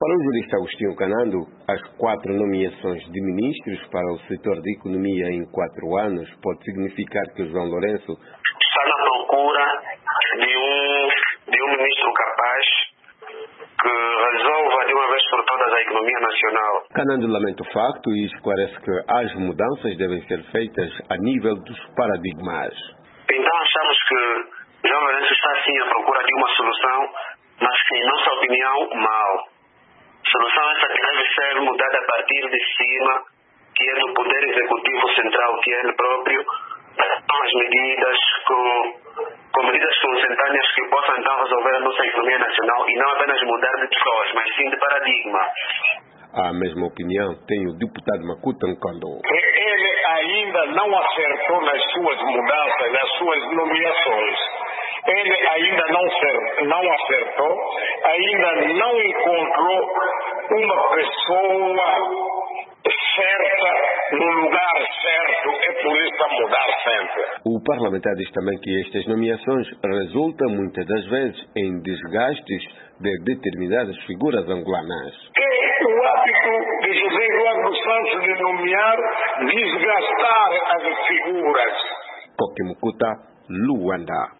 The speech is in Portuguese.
Para o jurista Agostinho Canando, as 4 nomeações de ministros para o setor de economia em 4 anos pode significar que o João Lourenço está na procura de um ministro capaz que resolva de uma vez por todas a economia nacional. Canando lamenta o facto e esclarece que as mudanças devem ser feitas a nível dos paradigmas. Então achamos que João Lourenço está sim à procura de uma solução, mas que em nossa opinião, mal. Solução essa que deve ser mudada a partir de cima, que é do Poder Executivo Central, que é ele próprio, com as medidas, com medidas consentâneas que possam então resolver a nossa economia nacional e não apenas mudar de pessoas, mas sim de paradigma. A mesma opinião tem o deputado Makuta Nkondo. Ele ainda não acertou nas suas mudanças, nas suas nomeações. Ele ainda não acertou, ainda não encontrou uma pessoa certa no lugar certo, é por isso a mudar sempre. O parlamentar diz também que estas nomeações resultam muitas das vezes em desgastes de determinadas figuras angolanas. É o hábito de José Eduardo dos Santos de nomear, desgastar as figuras. Koki Mukuta, Luanda.